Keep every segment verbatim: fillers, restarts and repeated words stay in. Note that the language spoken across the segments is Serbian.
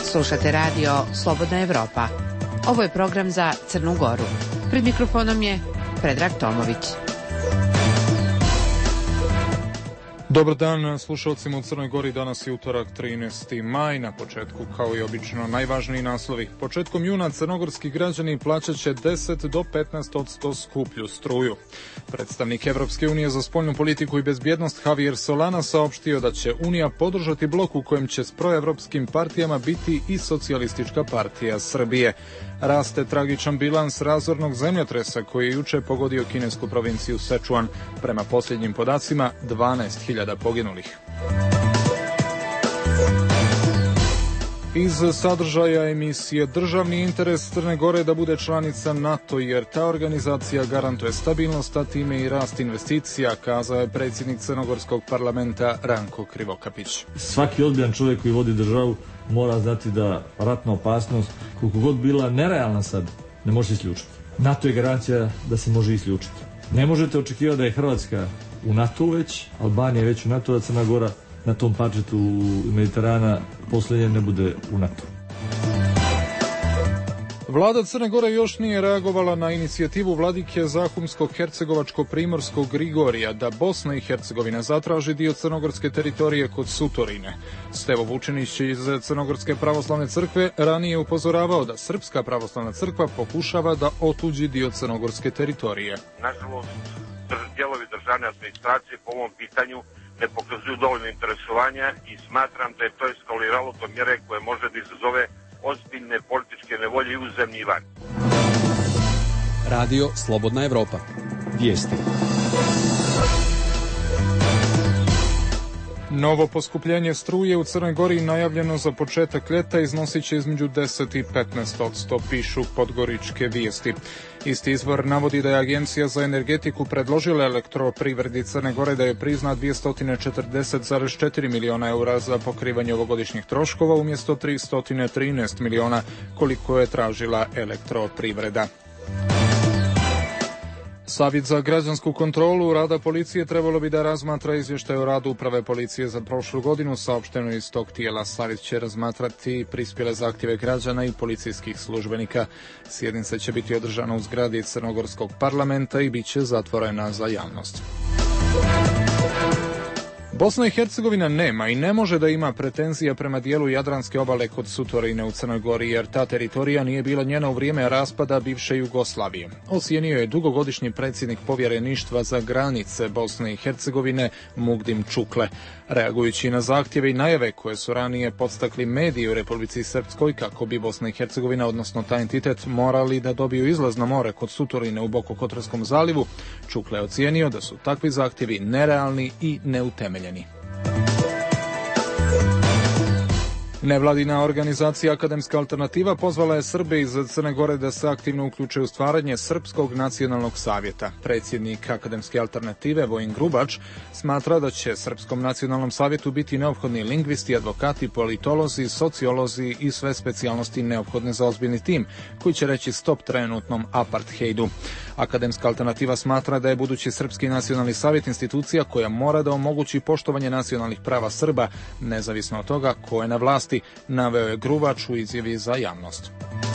Slušate radio Slobodna Evropa. Ovo je program za Crnu Goru. Pred mikrofonom je Predrag Tomović. Dobar dan slušalcima u Crnoj Gori, danas je utorak trinaesti maj, na početku kao i obično najvažniji naslovi. Početkom juna crnogorski građani plaćat će deset do petnaest odsto skuplju struju. Predstavnik Evropske unije za spoljnu politiku i bezbjednost Javier Solana saopštio da će Unija podržati blok u kojem će s proevropskim partijama biti i Socijalistička partija Srbije. Raste tragičan bilans razornog zemljotresa koji je juče pogodio kinesku provinciju Sečuan. Prema posljednjim podacima, dvanaest hiljada poginulih. Iz sadržaja emisije državni interes Crne Gore da bude članica NATO, jer ta organizacija garantuje stabilnost, a time i rast investicija, kazao je predsjednik crnogorskog parlamenta Ranko Krivokapić. Svaki ozbiljan čovjek koji vodi državu mora znati da ratna opasnost, koliko god bila nerealna sad, ne može se isključiti. NATO je garancija da se može isključiti. Ne možete očekivati da je Hrvatska u NATO već, Albanija je već u NATO, da Crna Gora na tom parčetu Mediterana posljednje ne bude u NATO. Vlada Crne Gore još nije reagovala na inicijativu vladike Zahumsko-hercegovačko-primorskog Grigorija da Bosna i Hercegovina zatraži dio crnogorske teritorije kod Sutorine. Stevo Vučinić iz Crnogorske pravoslavne crkve ranije upozoravao da Srpska pravoslavna crkva pokušava da otuđi dio crnogorske teritorije. Nažalost, dijelovi državne administracije po ovom pitanju ne pokazuju dovoljno interesovanja i smatram da je to eskaliralo do mjere koje može da izazove ozbiljne političke nevolje i u zemlji i van. Radio Slobodna Evropa. Vijesti. Novo poskupljenje struje u Crnoj Gori najavljeno za početak ljeta iznosit će između deset i petnaest odsto, pišu podgoričke vijesti. Isti izvor navodi da je Agencija za energetiku predložila elektroprivredi Crne Gore da je prizna dvjesto četrdeset zarez četiri miliona eura za pokrivanje ovogodišnjih troškova umjesto tristo trinaest miliona koliko je tražila elektroprivreda. Savjet za građansku kontrolu rada policije trebalo bi da razmatra izvještaj o radu Uprave policije za prošlu godinu, saopšteno iz tog tijela. Savjet će razmatrati prispjele zahtjeve građana i policijskih službenika. Sjednica će biti održana u zgradi Crnogorskog parlamenta i bit će zatvorena za javnost. Bosna i Hercegovina nema i ne može da ima pretenzija prema dijelu Jadranske obale kod Sutorine u Crnoj Gori, jer ta teritorija nije bila njena u vrijeme raspada bivše Jugoslavije. Ocijenio je dugogodišnji predsjednik povjereništva za granice Bosne i Hercegovine Mugdim Čukle. Reagujući na zahtjeve i najave koje su ranije podstakli mediji u Republici Srpskoj kako bi Bosna i Hercegovina, odnosno taj entitet, morali da dobiju izlaz na more kod Sutorine u Bokokotorskom zalivu, Čukle je ocijenio da su takvi zahtjevi nerealni i neutemeljeni. Nevladina organizacija Akademska alternativa pozvala je Srbe iz Crne Gore da se aktivno uključe u stvaranje Srpskog nacionalnog savjeta. Predsjednik Akademske alternative Vojin Grubač smatra da će Srpskom nacionalnom savjetu biti neophodni lingvisti, advokati, politolozi, sociolozi i sve specijalnosti neophodne za ozbiljni tim, koji će reći stop trenutnom apartheidu. Akademska alternativa smatra da je budući Srpski nacionalni savjet institucija koja mora da omogući poštovanje nacionalnih prava Srba, nezavisno od toga ko je na vlasti, naveo je Grubač u izjavi za javnost.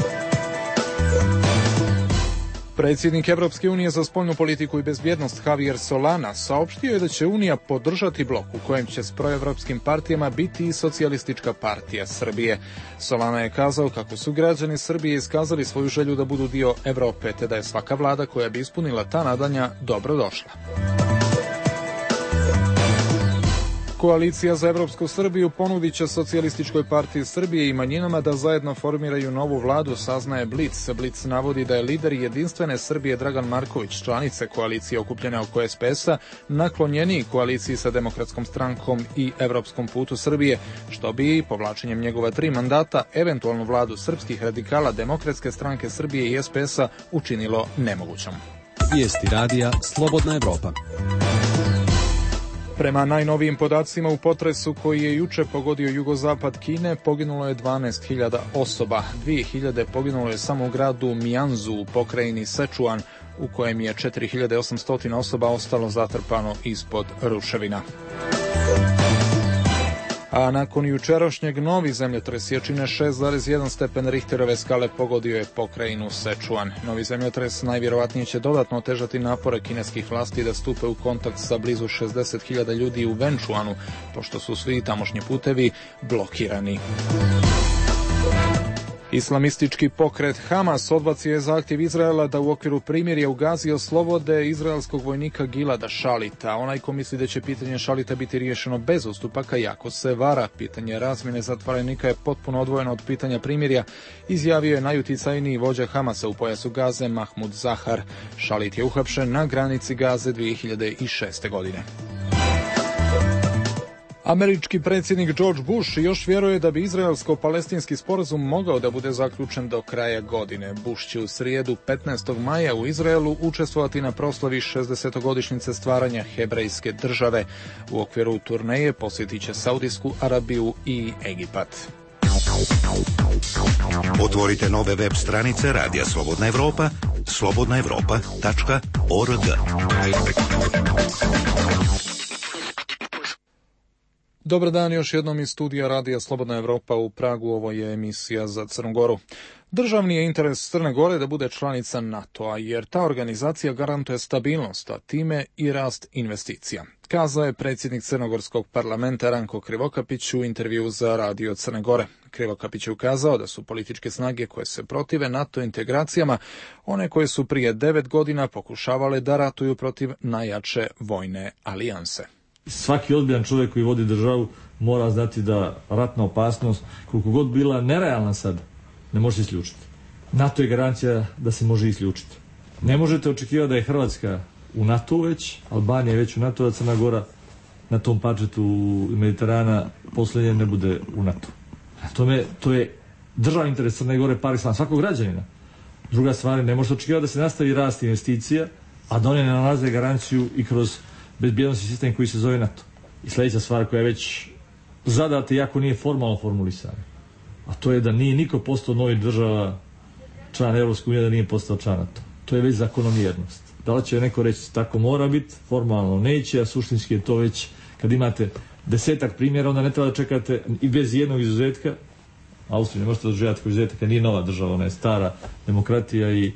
Predsjednik Evropske unije za spoljnu politiku i bezbjednost Javier Solana saopštio je da će Unija podržati blok u kojem će s proevropskim partijama biti i Socijalistička partija Srbije. Solana je kazao kako su građani Srbije iskazali svoju želju da budu dio Evrope, te da je svaka vlada koja bi ispunila ta nadanja dobrodošla. Koalicija za Evropsku Srbiju ponudit će Socijalističkoj partiji Srbije i manjinama da zajedno formiraju novu vladu, saznaje Blic. Blic navodi da je lider Jedinstvene Srbije Dragan Marković, članice koalicije okupljene oko es pe es a, naklonjeniji koaliciji sa Demokratskom strankom i Evropskom putu Srbije, što bi povlačenjem njegova tri mandata eventualnu vladu srpskih radikala, Demokratske stranke Srbije i es pe es a učinilo nemogućom. Vijesti radija Slobodna Evropa. Prema najnovijim podacima u potresu koji je juče pogodio jugozapad Kine poginulo je dvanaest hiljada osoba. dvije hiljade poginulo je samo u gradu Mjanzu u pokrajini Sečuan, u kojem je četiri hiljade osamsto osoba ostalo zatrpano ispod ruševina. A nakon jučerašnjeg novi zemljotres jačine šest zarez jedan stepen Richterove skale pogodio je pokrajinu Sečuan. Novi zemljotres najvjerovatnije će dodatno otežati napore kineskih vlasti da stupe u kontakt sa blizu šezdeset hiljada ljudi u Venčuanu, pošto su svi tamošnji putevi blokirani. Islamistički pokret Hamas odbacio je zahtjev Izraela da u okviru primirja u Gazi oslobode izraelskog vojnika Gilada Šalita. Onaj ko misli da će pitanje Šalita biti riješeno bez ustupaka jako se vara. Pitanje razmjene zatvorenika je potpuno odvojeno od pitanja primirja, izjavio je najuticajniji vođa Hamasa u pojasu Gaze Mahmud Zahar. Šalit je uhapšen na granici Gaze dvije hiljade šeste. godine. Američki predsjednik George Bush još vjeruje da bi izraelsko-palestinski sporazum mogao da bude zaključen do kraja godine. Bush će u srijedu petnaestog maja u Izraelu učestvovati na proslavi šezdesetogodišnjice stvaranja hebrejske države. U okviru turneje posjetit će Saudijsku Arabiju i Egipat. Otvorite nove web stranice Radija Slobodna Evropa, slobodna evropa tačka org. Dobar dan, još jednom iz studija Radija Slobodna Evropa u Pragu, ovo je emisija za Crnu Goru. Državni je interes Crne Gore da bude članica NATO-a, jer ta organizacija garantuje stabilnost, a time i rast investicija. Kazao je predsjednik Crnogorskog parlamenta Ranko Krivokapić u intervju za Radio Crne Gore. Krivokapić je ukazao da su političke snage koje se protive NATO integracijama one koje su prije devet godina pokušavale da ratuju protiv najjače vojne alijanse. Svaki ozbiljan čovjek koji vodi državu mora znati da ratna opasnost, koliko god bila nerealna sad, ne može se isključiti. NATO je garancija da se može isključiti. Ne možete očekivati da je Hrvatska u NATO već, Albanija je već u NATO, a Crna Gora na tom pačetu Mediterana posljednje ne bude u NATO. Tome, to je državni interes Crne Gore par excellence svakog građanina. Druga stvar, ne možete očekivati da se nastavi rast investicija, a da one ne nalaze garanciju i kroz bezbjednosni sistem koji se zove NATO. I sljedeća stvar koja je već zadata, iako nije formalno formulisana, a to je da nije niko postao novi država član Evropske unije da nije postao član NATO. To je već zakonomjernost. Da li će neko reći tako mora biti, formalno neće, a suštinski je to već, kad imate desetak primjera, onda ne treba da čekate i bez jednog izuzetka. Austrija ne možete doživjeti kao izuzetak, nije nova država, ona je stara demokratija i,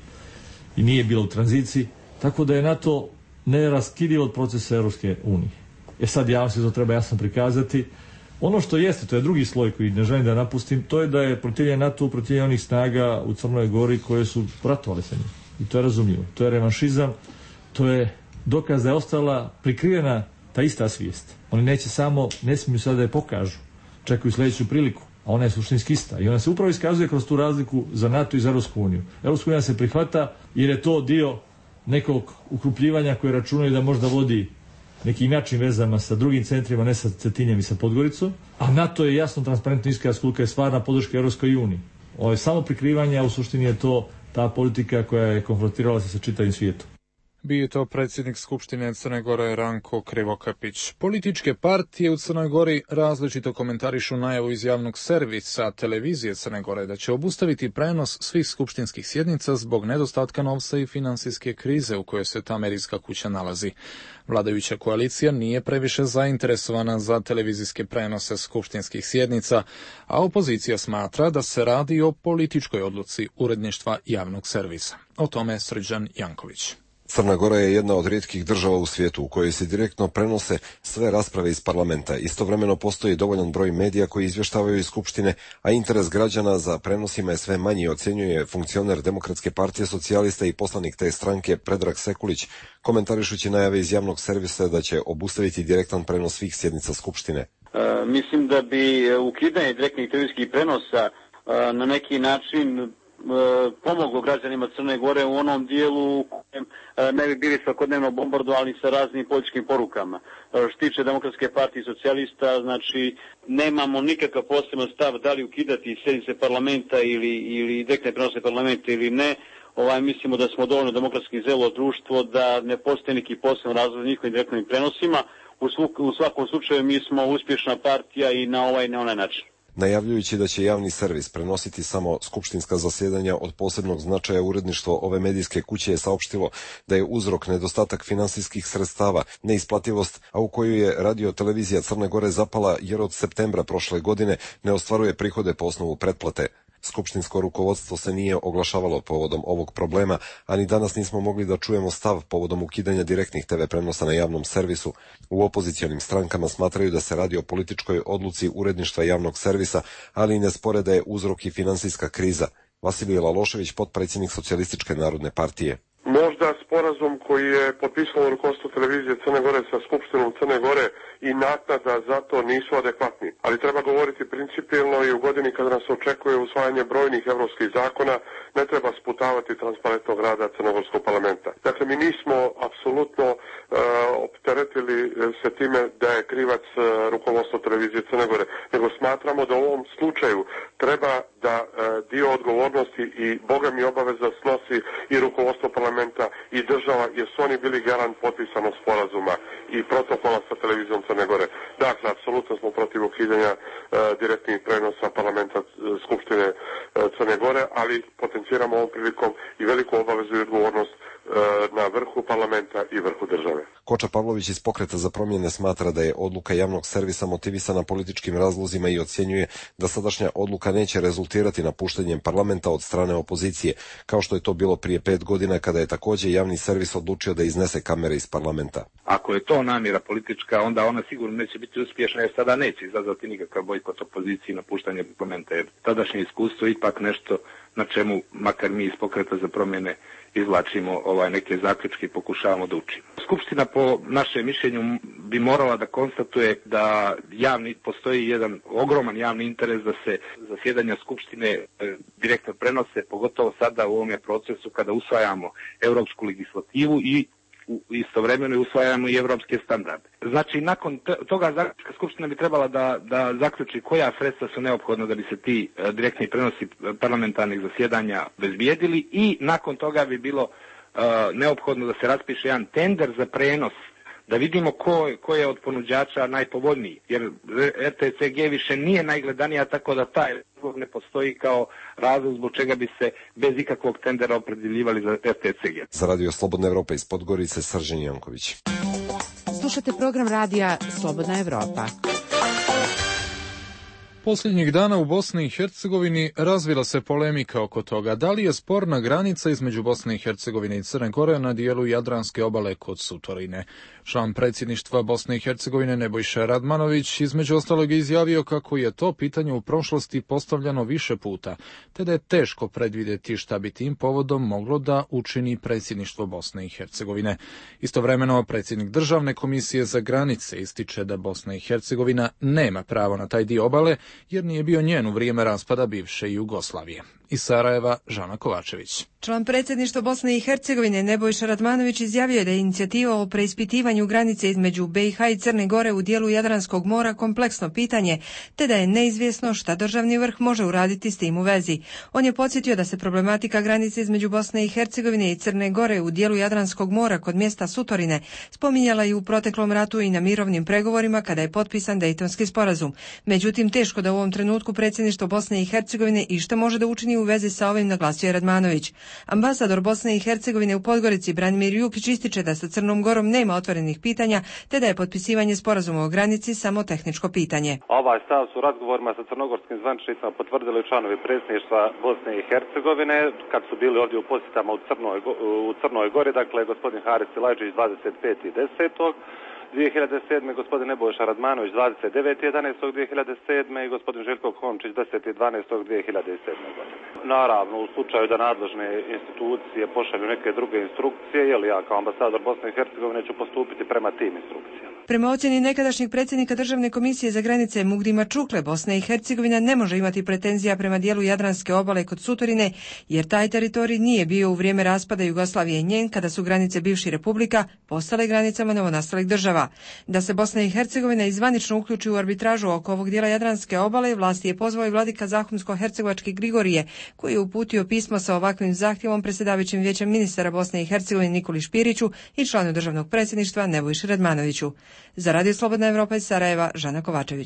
i nije bila u tranziciji. Tako da je NATO neraskidiv od procesa Europske unije. E sad javnosti to treba jasno prikazati. Ono što jeste, to je drugi sloj koji ne želim da napustim, to je da je protivljenje NATO protivljenje onih snaga u Crnoj Gori koje su ratovali sa njim. I to je razumljivo. To je revanšizam, to je dokaz da je ostala prikrivena ta ista svijest. Oni neće samo, ne smiju sada da je pokažu, čekaju sljedeću priliku, a ona je suštinski ista. I ona se upravo iskazuje kroz tu razliku za NATO i za Europsku uniju. Europska unija se prihvata jer je to dio nekog ukrupljivanja koje računaju da možda vodi nekim jačim vezama sa drugim centrima, ne sa Cetinjem i sa Podgoricom, a NATO je jasno transparentno iskaz kolika je stvarna podrška Europskoj uniji. Ovo je samo prikrivanje, a u suštini je to ta politika koja je konfrontirala se sa čitavim svijetom. Bio je to predsjednik Skupštine Crne Gore Ranko Krivokapić. Političke partije u Crnoj Gori različito komentarišu najavu iz javnog servisa televizije Crne Gore da će obustaviti prenos svih skupštinskih sjednica zbog nedostatka novca i financijske krize u kojoj se ta medijska kuća nalazi. Vladajuća koalicija nije previše zainteresovana za televizijske prenose skupštinskih sjednica, a opozicija smatra da se radi o političkoj odluci uredništva javnog servisa. O tome Srđan Janković. Crna Gora je jedna od rijetkih država u svijetu u kojoj se direktno prenose sve rasprave iz parlamenta. Istovremeno postoji dovoljan broj medija koji izvještavaju iz Skupštine, a interes građana za prenosima je sve manji, ocjenjuje funkcioner Demokratske partije socijalista i poslanik te stranke Predrag Sekulić, komentarišući najave iz javnog servisa da će obustaviti direktan prenos svih sjednica Skupštine. E, mislim da bi ukidanje direktnih televizijskih prenosa e, na neki način pomoglo građanima Crne Gore u onom dijelu u kojem ne bi bili svakodnevno bombardovani sa raznim političkim porukama. Što tiče Demokratske partije socijalista, znači nemamo nikakav poseban stav da li ukidati sjednice parlamenta ili, ili direktne prenose parlamenta ili ne. Ovaj, mislimo da smo dovoljno demokratski zelo društvo da ne postoji neki poseban razlog njihovim direktnim prenosima. U, svu, u svakom slučaju mi smo uspješna partija i na ovaj i na onaj način. Najavljujući da će javni servis prenositi samo skupštinska zasjedanja od posebnog značaja, uredništvo ove medijske kuće je saopštilo da je uzrok nedostatak finansijskih sredstava, neisplativost, a u koju je radio televizija Crne Gore zapala jer od septembra prošle godine ne ostvaruje prihode po osnovu pretplate. Skupštinsko rukovodstvo se nije oglašavalo povodom ovog problema, a ni danas nismo mogli da čujemo stav povodom ukidanja direktnih te ve prenosa na javnom servisu. U opozicijonim strankama smatraju da se radi o političkoj odluci uredništva javnog servisa, ali i ne spore da je uzrok i finansijska kriza. Vasilije Lalošević, potpredsjednik Socijalističke narodne partije. Možda sporazum koji je potpisalo rukovodstvo televizije Crne Gore sa Skupštinom Crne Gore i naknada za to nisu adekvatni. Ali treba govoriti principijelno i u godini kada nas očekuje usvajanje brojnih evropskih zakona, ne treba sputavati transparentnog rada Crnogorskog parlamenta. Dakle, mi nismo apsolutno uh, opteretili se time da je krivac uh, rukovodstvo televizije Crne Gore, nego smatramo da u ovom slučaju treba da uh, dio odgovornosti i boga mi obaveza snosi i rukovodstvo parlamenta i država, jer su oni bili garant potpisanog sporazuma i protokola sa televizijom Crne Gore. Dakle, apsolutno smo protiv ukidanja uh, direktnih prenosa parlamenta uh, Skupštine uh, Crne Gore, ali potenciramo ovom prilikom i veliku obavezu i odgovornost uh, na vrhu parlamenta i vrhu države. Koča Pavlović iz Pokreta za promjene smatra da je odluka javnog servisa motivisana političkim razlozima i ocjenjuje da sadašnja odluka neće rezultirati napuštanjem parlamenta od strane opozicije, kao što je to bilo prije pet godina kada je također javni servis odlučio da iznese kamere iz parlamenta. Ako je to namjera politička, onda ona sigurno neće biti uspješna, jer sada neće izazvati nikakav bojkot opozicije i napuštanje parlamenta, jer tadašnje iskustvo je ipak nešto na čemu, makar mi iz Pokreta za promjene, izvlačimo ovaj neke zaključke i pokušavamo da učimo. Skupština po našem mišljenju bi morala da konstatuje da javni, postoji jedan ogroman javni interes da se zasjedanja Skupštine e, direktno prenose, pogotovo sada u ovom procesu kada usvajamo europsku legislativu i istovremeno usvajamo i evropske standarde. Znači, nakon toga zaključka Skupština bi trebala da, da zaključi koja sredstva su neophodna da bi se ti uh, direktni prenosi parlamentarnih zasjedanja bezbijedili i nakon toga bi bilo uh, neophodno da se raspiše jedan tender za prenos, da vidimo ko, ko je od ponuđača najpovoljniji, jer er te ce ge više nije najgledanija, tako da taj razlog ne postoji kao razlog zbog čega bi se bez ikakvog tendera opredjeljivali za er te ce ge. Za Radio Slobodna Evropa iz Podgorice, Srđan Janković. Slušate program radija Slobodna Evropa. Posljednjih dana u Bosni i Hercegovini razvila se polemika oko toga da li je sporna granica između Bosne i Hercegovine i Crne Gore na dijelu Jadranske obale kod Sutorine. Član predsjedništva Bosne i Hercegovine Nebojša Radmanović između ostalog je izjavio kako je to pitanje u prošlosti postavljano više puta, te da je teško predvidjeti šta bi tim povodom moglo da učini predsjedništvo Bosne i Hercegovine. Istovremeno, predsjednik Državne komisije za granice ističe da Bosna i Hercegovina nema pravo na taj dio obale, jer nije bio njen u vrijeme raspada bivše Jugoslavije. Iz Sarajeva, Žana Kovačević. Član predsjedništva Bosne i Hercegovine Nebojša Radmanović izjavio da je inicijativa o preispitivanju granice između be i ha i Crne Gore u dijelu Jadranskog mora kompleksno pitanje, te da je neizvjesno šta državni vrh može uraditi s tim u vezi. On je podsjetio da se problematika granice između Bosne i Hercegovine i Crne Gore u dijelu Jadranskog mora kod mjesta Sutorine spominjala i u proteklom ratu i na mirovnim pregovorima kada je potpisan Dejtonski sporazum. Međutim, teško da u ovom trenutku predsjedništvo Bosne i Hercegovine išta može da učini u vezi sa ovim, naglasio je Radmanović. Ambasador Bosne i Hercegovine u Podgorici Branimir Jukić ističe da sa Crnom Gorom nema otvorenih pitanja, te da je potpisivanje sporazuma o granici samo tehničko pitanje. Ovaj stav su razgovorima sa crnogorskim zvaničnicima potvrdili članovi predsjedništva Bosne i Hercegovine kad su bili ovdje u posjetama u Crnoj, u Crnoj Gori, dakle gospodin Haris Silajđić dvadeset petog desetog dvije hiljade sedme. gospodin Nebojša Radmanović dvadeset devetog jedanaestog dvije hiljade sedme. i gospodin Željko Komčić desetog dvanaestog dvije hiljade sedme. godine. Naravno, u slučaju da nadležne institucije pošalju neke druge instrukcije, jel ja kao ambasador Bosne i Hercegovine ću postupiti prema tim instrukcijama. Prema ocjeni nekadašnjeg predsjednika Državne komisije za granice Mugdima Čukle, Bosna i Hercegovina ne može imati pretenzija prema dijelu Jadranske obale kod Sutorine, jer taj teritorij nije bio u vrijeme raspada Jugoslavije njen kada su granice bivših republika postale granicama novonastalih država. Da se Bosna i Hercegovina izvanično uključi u arbitražu oko ovog dijela Jadranske obale, vlasti je pozvao i vladika Zahumsko-hercegovački Grigorije, koji je uputio pismo sa ovakvim zahtjevom predsjedavajućim vijećem ministara Bosne i Hercegovine Nikoli Špiriću i članu državnog predsjedništva Nebojši Radmanoviću. Za Radio Slobodna Evropa iz Sarajeva, Žana Kovačević.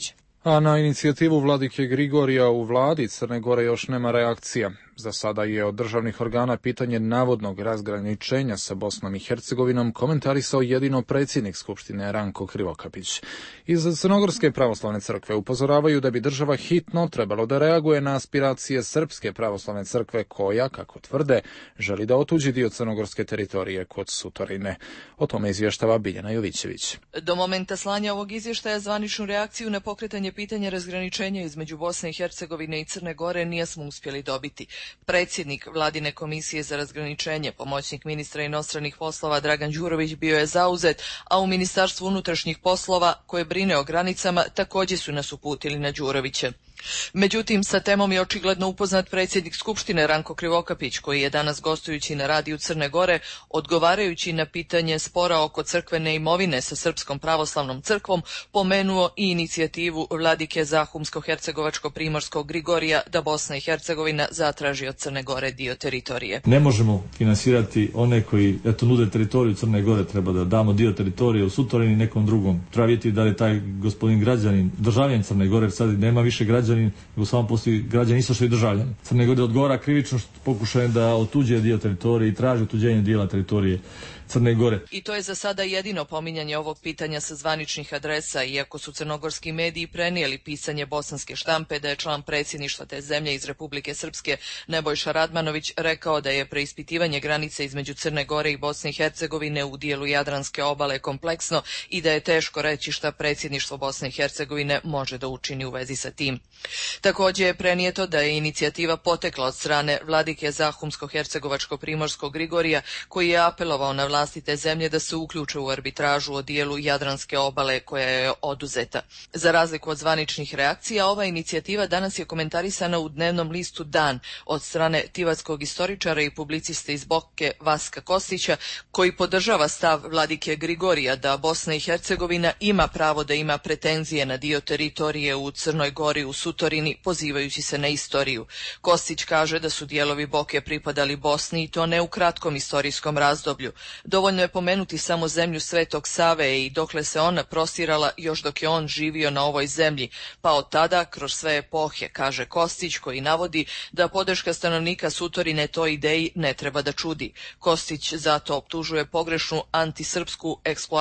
A na inicijativu vladike Grigorija u vladi Crne Gore još nema reakcija. Za sada je od državnih organa pitanje navodnog razgraničenja sa Bosnom i Hercegovinom komentarisao jedino predsjednik Skupštine Ranko Krivokapić. Iz Crnogorske pravoslavne crkve upozoravaju da bi država hitno trebalo da reaguje na aspiracije Srpske pravoslavne crkve koja, kako tvrde, želi da otuđi dio crnogorske teritorije kod Sutorine. O tome izvještava Biljana Jovićević. Do momenta slanja ovog izvještaja zvaničnu reakciju na pokretanje pitanja razgraničenja između Bosne i Hercegovine i Crne Gore nismo uspjeli dobiti. Predsjednik Vladine komisije za razgraničenje, pomoćnik ministra inostranih poslova Dragan Đurović bio je zauzet, a u Ministarstvu unutrašnjih poslova, koje brine o granicama, također su nas uputili na Đurovića. Međutim, sa temom je očigledno upoznat predsjednik Skupštine Ranko Krivokapić, koji je danas gostujući na radiju Crne Gore, odgovarajući na pitanje spora oko crkvene imovine sa Srpskom pravoslavnom crkvom, pomenuo i inicijativu vladike Zahumsko-hercegovačko-primorskog Grigorija da Bosna i Hercegovina zatraži od Crne Gore dio teritorije. Ne možemo finansirati one koji eto nude teritoriju Crne Gore, treba da damo dio teritorije u Sutorini nekom drugom. Treba vidjeti da je taj gospodin građanin, državljan Crne Gore, sad nema više građanin, nego samo postoji građani isto što i državljani. Crne Gore odgovara krivično što pokušaju da otuđe dio teritorije i traži otuđenje dijela teritorije Crne Gore. I to je za sada jedino pominjanje ovog pitanja sa zvaničnih adresa, iako su crnogorski mediji prenijeli pisanje bosanske štampe da je član predsjedništva te zemlje iz Republike Srpske Nebojša Radmanović rekao da je preispitivanje granice između Crne Gore i Bosne i Hercegovine u dijelu Jadranske obale kompleksno i da je teško reći šta predsjedništvo Bosne i Hercegovine može da učini u vezi sa tim. Također je prenijeto da je inicijativa potekla od strane vladike Zahumsko-hercegovačko-primorskog Grigorija, koji je apelovao na vlastite zemlje da se uključe u arbitražu o dijelu Jadranske obale koja je oduzeta. Za razliku od zvaničnih reakcija, ova inicijativa danas je komentarisana u dnevnom listu Dan od strane tivatskog istoričara i publiciste iz Boke Vaska Kostića, koji podržava stav vladike Grigorija da Bosna i Hercegovina ima pravo da ima pretenzije na dio teritorije u Crnoj Gori u Sutorini, pozivajući se na istoriju. Kostić kaže da su dijelovi Boke pripadali Bosni i to ne u kratkom istorijskom razdoblju. Dovoljno je pomenuti samo zemlju Svetog Save i dokle se ona prostirala još dok je on živio na ovoj zemlji, pa od tada kroz sve epohe, kaže Kostić, koji navodi da podrška stanovnika Sutorine toj ideji ne treba da čudi. Kostić zato optužuje pogrešnu antisrpsku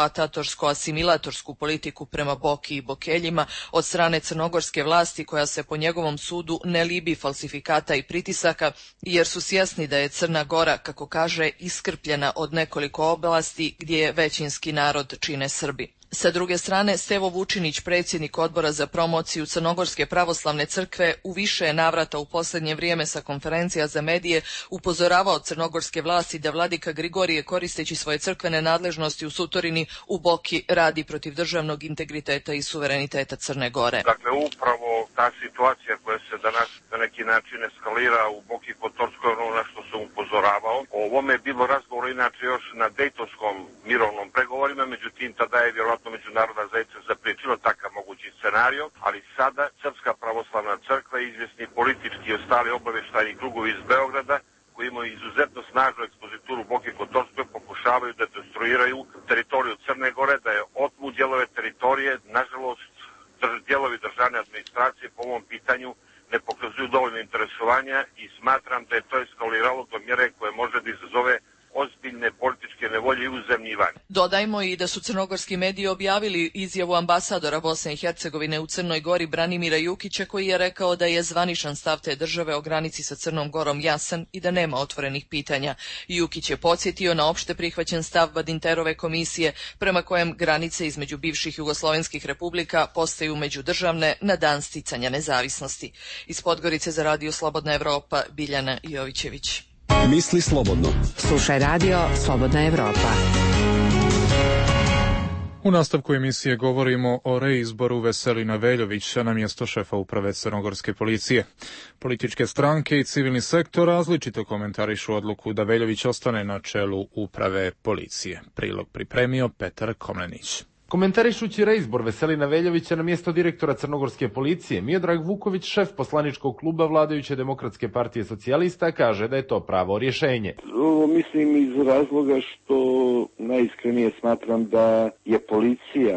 eksploatatorsko-asimilatorsku politiku prema Boki i Bokeljima od strane crnogorske vlasti, koja se po njegovom sudu ne libi falsifikata i pritisaka, jer su svjesni da je Crna Gora, kako kaže, iskrpljena od nekoliko oblasti gdje je većinski narod čine Srbi. Sa druge strane, Stevo Vučinić, predsjednik odbora za promociju Crnogorske pravoslavne crkve, u više je navrata u posljednje vrijeme sa konferencija za medije upozoravao crnogorske vlasti da vladika Grigorije, koristeći svoje crkvene nadležnosti u Sutorini, u Boki radi protiv državnog integriteta i suvereniteta Crne Gore. Dakle, upravo ta situacija koja se danas na neki način eskalira u Boki Kotorskoj, ono na što sam upozoravao. O ovome je bilo razgovor inače još na Dejtonskom mirovnom pregovorima, međutim tada je vjerojatno međunarodna zajednica zapriječila takav mogući scenario, ali sada Srpska pravoslavna crkva i izvjesni politički i ostali obavještajni krugovi iz Beograda, koji imaju izuzetno snažnu ekspozituru Boke Kotorskoj, pokušavaju da destruiraju teritoriju Crne Gore, da je otmu dijelove teritorije. Nažalost, dijelovi državne administracije po ovom pitanju ne pokazuju dovoljno interesovanja i smatram da je to eskaliralo do mjere koje može da izazove ozbiljne političke nevolje i uzemljivanje. Dodajmo i da su crnogorski mediji objavili izjavu ambasadora Bosne i Hercegovine u Crnoj Gori Branimira Jukića, koji je rekao da je zvaničan stav te države o granici sa Crnom Gorom jasan i da nema otvorenih pitanja. Jukić je podsjetio na opšte prihvaćen stav Badinterove komisije, prema kojem granice između bivših jugoslovenskih republika postaju međudržavne na dan sticanja nezavisnosti. Iz Podgorice za Radio Slobodna Evropa, Biljana Jovićević. Misli slobodno. Slušaj Radio Slobodna Evropa. U nastavku emisije govorimo o reizboru Veselina Veljovića na mjesto šefa uprave crnogorske policije. Političke stranke i civilni sektor različito komentarišu odluku da Veljović ostane na čelu uprave policije. Prilog pripremio Petar Komlenić. Komentarišući reizbor Veselina Veljovića na mjesto direktora crnogorske policije, Miodrag Vuković, šef poslaničkog kluba vladajuće Demokratske partije socijalista, kaže da je to pravo rješenje. Ovo mislim iz razloga što najiskrenije smatram da je policija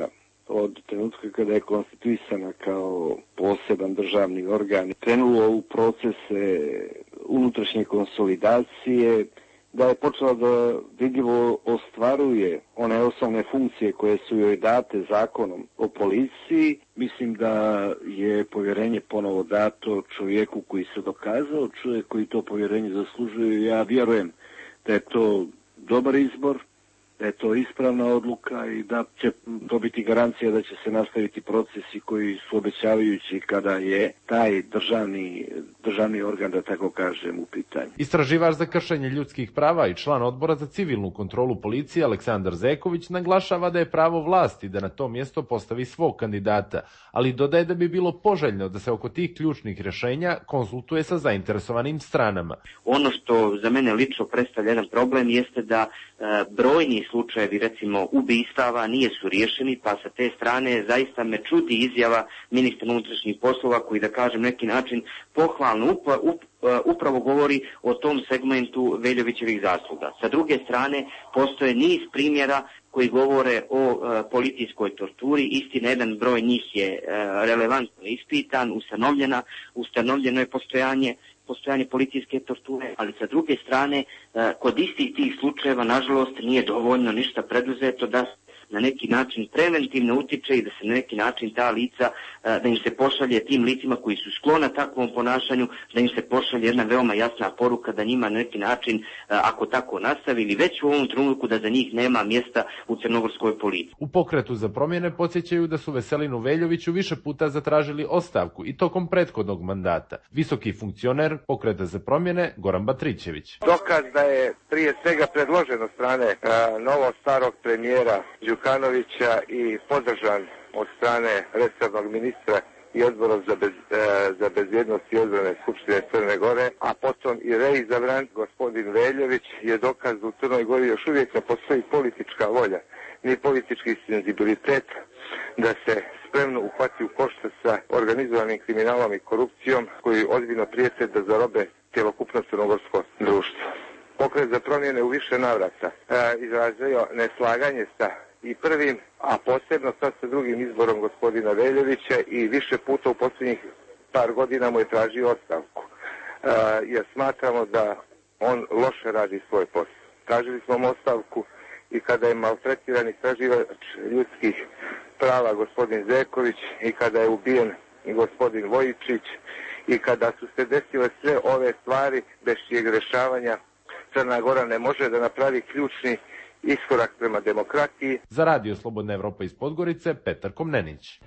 od trenutka kada je konstituisana kao poseban državni organ, krenulo u procese unutrašnje konsolidacije, da je počela da vidljivo ostvaruje one osnovne funkcije koje su joj date zakonom o policiji. Mislim da je povjerenje ponovo dato čovjeku koji se dokazao, čovjek koji to povjerenje zaslužuje. Ja vjerujem da je to dobar izbor, da je to ispravna odluka i da će to biti garancija da će se nastaviti procesi koji su obećavajući kada je taj državni, državni organ, da tako kažem, u pitanju. Istraživač za kršenje ljudskih prava i član odbora za civilnu kontrolu policije Aleksandar Zeković naglašava da je pravo vlasti da na to mjesto postavi svog kandidata, ali dodaje da bi bilo poželjno da se oko tih ključnih rješenja konsultuje sa zainteresovanim stranama. Ono što za mene lično predstavlja jedan problem jeste da e, brojni slučajevi, recimo ubistava, nije su riješeni, pa sa te strane zaista me čudi izjava ministra unutrašnjih poslova koji, da kažem, neki način pohvalno upa, up, upravo govori o tom segmentu Veljovićevih zasluga. Sa druge strane, postoje niz primjera koji govore o e, policijskoj torturi. Istina, jedan broj njih je e, relevantno ispitan, ustanovljena, ustanovljeno je postojanje postojanje policijske torture, ali sa druge strane, kod istih tih slučajeva, nažalost, nije dovoljno ništa preduzeto da na neki način preventivno utiče i da se na neki način ta lica, da im se pošalje tim licima koji su sklona takvom ponašanju, da im se pošalje jedna veoma jasna poruka da njima na neki način, ako tako nastavi, ili već u ovom trenutku da za njih nema mjesta u crnogorskoj policiji. U pokretu za promjene podsjećaju da su Veselinu Veljoviću više puta zatražili ostavku i tokom prethodnog mandata. Visoki funkcioner pokreta za promjene Goran Batrićević. Dokaz da je prije svega predložen od strane a, novog starog premijera Đukanovića i podržan od strane resornog ministra i odbora za, bez, e, za bezbjednost i odbrane Skupštine Crne Gore, a potom i reizabran gospodin Veljović, je dokaz da u Crnoj Gori još uvijek ne postoji politička volja, ni politički senzibilitet da se spremno uhvati u koštac sa organizovanim kriminalom i korupcijom koji ozbiljno prijete da zarobe cjelokupno crnogorsko društvo. Pokret za promjene u više navrata e, izrazio neslaganje sa i prvim, a posebno sad sa drugim izborom gospodina Veljovića i više puta u posljednjih par godina mu je tražio ostavku. E, jer smatramo da on loše radi svoj posao. Tražili smo mu ostavku i kada je maltretiran istraživač ljudskih prava gospodin Zeković i kada je ubijen gospodin Vojičić i kada su se desile sve ove stvari bez čijeg rješavanja Crna Gora ne može da napravi ključni iskorak prema demokratiji. Za Radio Slobodna Evropa iz Podgorice, Petar Komnenić.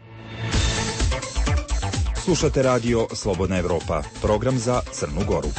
Slušate Radio Slobodna Evropa, program za Crnu Goru.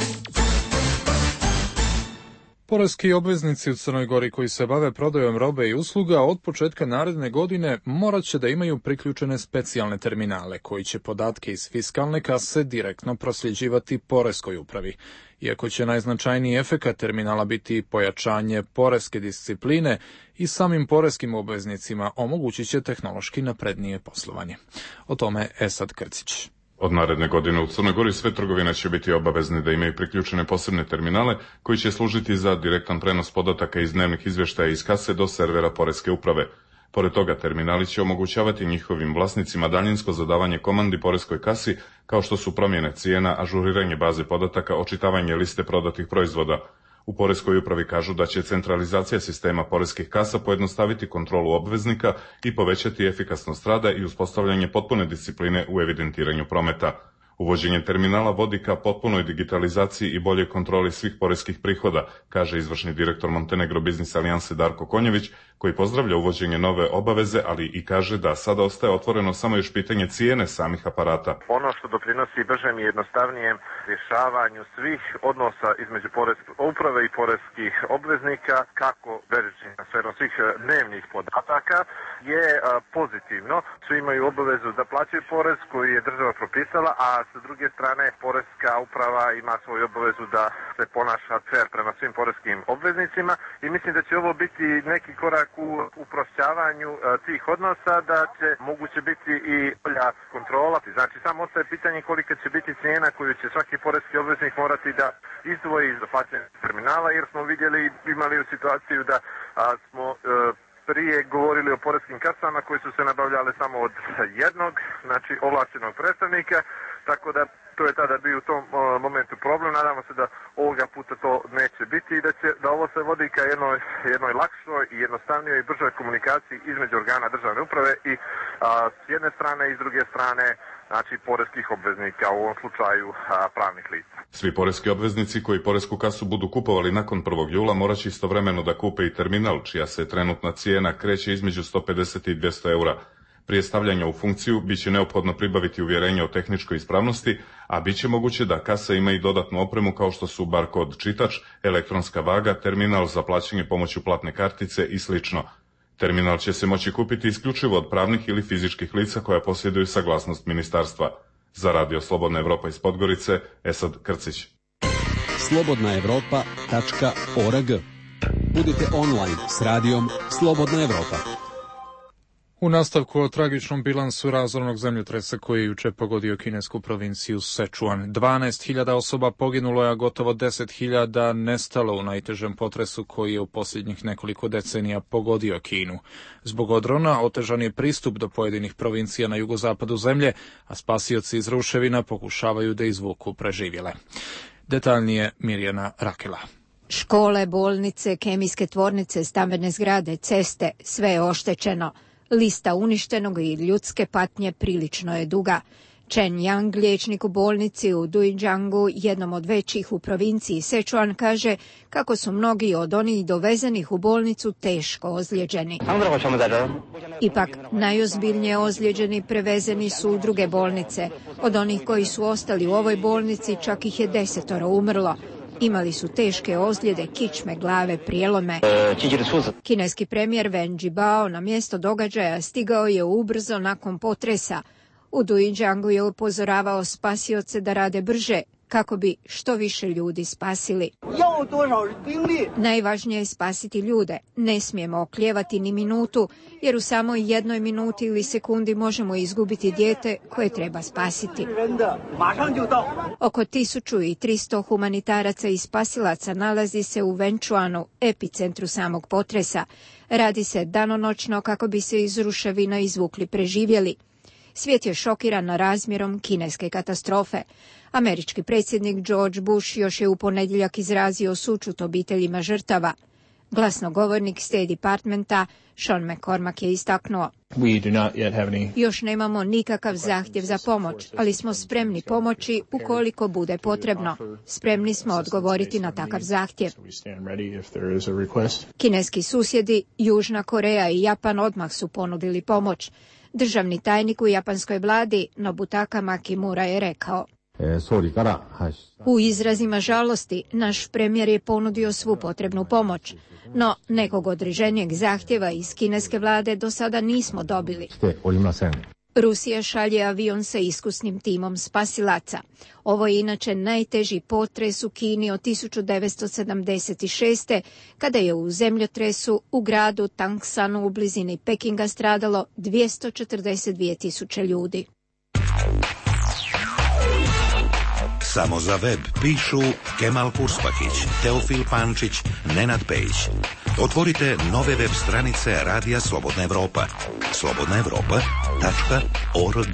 Poreski obveznici u Crnoj Gori koji se bave prodajom robe i usluga od početka naredne godine morat će da imaju priključene specijalne terminale koji će podatke iz fiskalne kase direktno prosljeđivati poreskoj upravi. Iako će najznačajniji efekat terminala biti pojačanje poreske discipline i samim poreskim obveznicima omogućit će tehnološki naprednije poslovanje. O tome Esad Krcić. Od naredne godine u Crnoj Gori sve trgovine će biti obavezni da imaju priključene posebne terminale koji će služiti za direktan prenos podataka iz dnevnih izvještaja iz kase do servera poreske uprave. Pored toga, terminali će omogućavati njihovim vlasnicima daljinsko zadavanje komandi poreskoj kasi, kao što su promjene cijena, ažuriranje baze podataka, očitavanje liste prodatih proizvoda. U poreskoj upravi kažu da će centralizacija sistema poreskih kasa pojednostaviti kontrolu obveznika i povećati efikasnost rada i uspostavljanje potpune discipline u evidentiranju prometa. Uvođenje terminala vodi ka potpunoj digitalizaciji i boljoj kontroli svih poreskih prihoda, kaže izvršni direktor Montenegro Biznis Alijanse Darko Konjević, koji pozdravlja uvođenje nove obaveze, ali i kaže da sada ostaje otvoreno samo još pitanje cijene samih aparata. Ono što doprinosi bržem i jednostavnijem rješavanju svih odnosa između poreske uprave i poreskih obveznika, kako bežeći na sferom svih dnevnih podataka, je pozitivno. Svi imaju obavezu da plaćaju porez koji je država propisala, a sa druge strane poreska uprava ima svoju obavezu da se ponaša fer prema svim poreskim obveznicima i mislim da će ovo biti neki korak u uprošćavanju tih odnosa, da će moguće biti i bolja kontrola. Znači samo ostaje pitanje kolika će biti cijena koju će svaki poreski obveznik morati da izdvoji za plaćanje terminala, jer smo vidjeli, imali u situaciju da a, smo e, prije govorili o poreskim kasama koji su se nabavljale samo od jednog, znači ovlaštenog predstavnika, tako da to je tada bio u tom uh, momentu problem. Nadamo se da ovoga puta to neće biti i da, će, da ovo se vodi ka jednoj, jednoj lakšoj i jednostavnijoj i bržoj komunikaciji između organa državne uprave i uh, s jedne strane i s druge strane, znači poreskih obveznika, u ovom slučaju uh, pravnih lica. Svi poreski obveznici koji poresku kasu budu kupovali nakon prvog jula morat će istovremeno da kupe i terminal, čija se trenutna cijena kreće između sto pedeset i dvjesto eura. Prije stavljanja u funkciju bit će neophodno pribaviti uvjerenje o tehničkoj ispravnosti, a bit će moguće da kasa ima i dodatnu opremu kao što su barkod čitač, elektronska vaga, terminal za plaćanje pomoću platne kartice i slično. Terminal će se moći kupiti isključivo od pravnih ili fizičkih lica koja posjeduju saglasnost ministarstva. Za Radio Slobodna Evropa iz Podgorice, Esad Krcić. slobodna evropa tačka org. Budite online s radijom Slobodna Evropa. U nastavku o tragičnom bilansu razornog zemljotresa koji je juče pogodio kinesku provinciju Sečuan. dvanaest hiljada osoba poginulo je, a gotovo deset hiljada nestalo u najtežem potresu koji je u posljednjih nekoliko decenija pogodio Kinu. Zbog odrona otežan je pristup do pojedinih provincija na jugozapadu zemlje, a spasioci iz ruševina pokušavaju da izvuku preživjele. Detaljnije Mirjana Rakela. Škole, bolnice, kemijske tvornice, stambene zgrade, ceste, sve je oštećeno. Lista uništenog i ljudske patnje prilično je duga. Chen Yang, liječnik u bolnici u Dujijiangu, jednom od većih u provinciji Sečuan, kaže kako su mnogi od onih dovezenih u bolnicu teško ozlijeđeni. Ipak, najozbiljnije ozlijeđeni prevezeni su u druge bolnice. Od onih koji su ostali u ovoj bolnici čak ih je desetoro umrlo. Imali su teške ozljede, kičme, glave, prijelome. Kineski premijer Wen Jiabao na mjesto događaja stigao je ubrzo nakon potresa. U Dujijiangu je upozoravao spasioce da rade brže, kako bi što više ljudi spasili. Najvažnije je spasiti ljude. Ne smijemo oklijevati ni minutu, jer u samo jednoj minuti ili sekundi možemo izgubiti dijete koje treba spasiti. Oko tisuću tristo humanitaraca i spasilaca nalazi se u Wenchuanu, epicentru samog potresa. Radi se danonoćno kako bi se iz ruševina izvukli preživjeli. Svijet je šokiran razmjerom kineske katastrofe. Američki predsjednik George Bush još je u ponedjeljak izrazio sućut obiteljima žrtava. Glasnogovornik State Departmenta Sean McCormack je istaknuo: any... Još nemamo nikakav zahtjev za pomoć, ali smo spremni pomoći ukoliko bude potrebno. Spremni smo odgovoriti na takav zahtjev. Kineski susjedi, Južna Koreja i Japan odmah su ponudili pomoć. Državni tajnik u japanskoj vladi Nobutaka Makimura je rekao: U izrazima žalosti, naš premijer je ponudio svu potrebnu pomoć, no nekog određenijeg zahtjeva iz kineske vlade do sada nismo dobili. Rusija šalje avion sa iskusnim timom spasilaca. Ovo je inače najteži potres u Kini od tisuću devetsto sedamdeset šeste. kada je u zemljotresu u gradu Tangsanu u blizini Pekinga stradalo dvjesto četrdeset dvije tisuće ljudi. Samo za web pišu Kemal Kurspahić, Teofil Pančić, Nenad Pejić. Otvorite nove web stranice Radija Slobodna Evropa. slobodna evropa tačka org.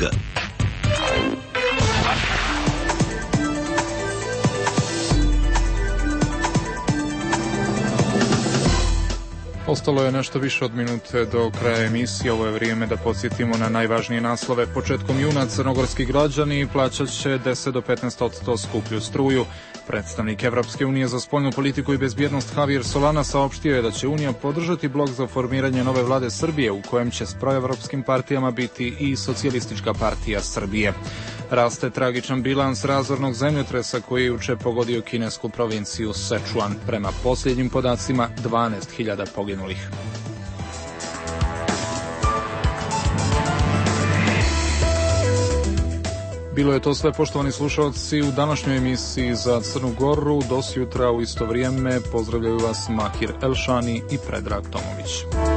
Ostalo je nešto više od minute do kraja emisije. Ovo je vrijeme da podsjetimo na najvažnije naslove. Početkom juna crnogorski građani plaćat će deset do petnaest posto skuplju struju. Predstavnik Evropske unije za spoljnu politiku i bezbjednost Javier Solana saopštio je da će Unija podržati blok za formiranje nove vlade Srbije, u kojem će s proevropskim partijama biti i Socijalistička partija Srbije. Raste tragičan bilans razornog zemljotresa koji je juče pogodio kinesku provinciju Sečuan. Prema posljednjim podacima, dvanaest hiljada poginulih. Bilo je to sve, poštovani slušalci, u današnjoj emisiji za Crnu Goru. Do sutra u isto vrijeme pozdravljaju vas Mahir Elšani i Predrag Tomović.